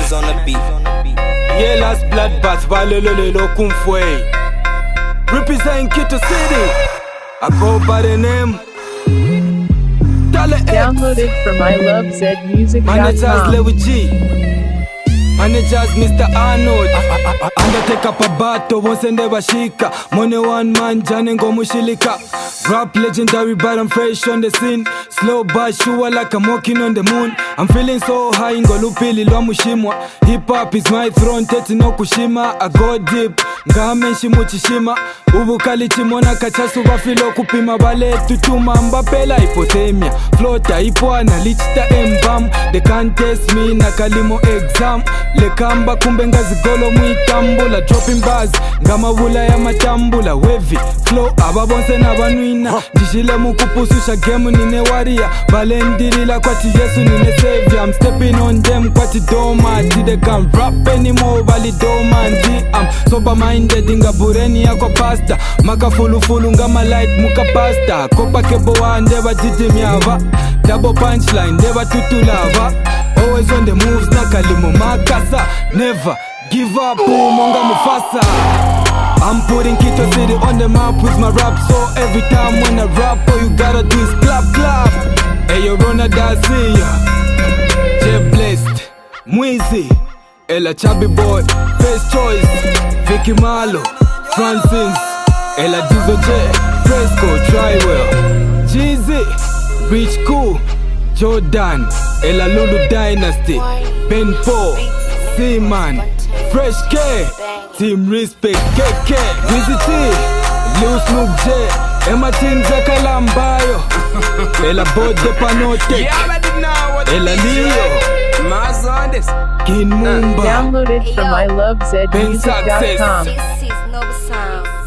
Z's on the beat. Yeah, last bloodbath, Valelolo Kumfwe. Representing Kito City. I go by the name Dale X. Downloaded from ilovezmusic.com. Managers Lewy G. Managers Mr. Arnold. Undertaker Pabato, once never shika. Money one man, Jane Ngomushilika. Rap legendary, but I'm fresh on the scene. Slow but sure like I'm walking on the moon. I'm feeling so high, ngolupili lwa mushimwa. Hip hop is my throne, teti no kushima. I go deep, ngame shimu chishima. Ubukali chimona kachasu bafilo kupima. Bale tutuma mbapela hypothermia. Floater ipo analichita embam. They can't test me na kalimo exam. Lekamba kumbe ngazigolo muitambula. Dropping bars, ngama wula ya matambula. Wavy, flow, ababonse na banuina. Jishile mukupususha game nine warrior. Balendirila kwati yesu nine savior. I'm stepping on them kwati doma. They can't rap anymore, bali doma. I'm sober minded, inga bureni ya kwa pasta. Maka fulu ngama light muka pasta. Kopa kebo wa ndeba jijimiava. Double punchline, ndeba tutulava. Always on the moves, na kalimo makasa. Never give up, monga mufasa. I'm putting Kito City on the map with my rap. So every time when I rap, all you gotta do is clap, clap. Hey, yo, Rona Dacia, J Blessed, Mwizi, Ella Chubby Boy, First Choice, Vicky Malo, Francis, Ella Dizo J, Fresco, Trywell, Jeezy, Rich Cool, Jordan, Ella Lulu Dynasty, Ben Paul, C-Man, Fresh K, Team Respect, KK, Wizzy T, Lil Snoop J, Emma Team Zakalambayo, Ella Bode Panotek, Ella Leo, Kin Mumba, Downloaded from ilovezmusic.com. CC's Nova Sound.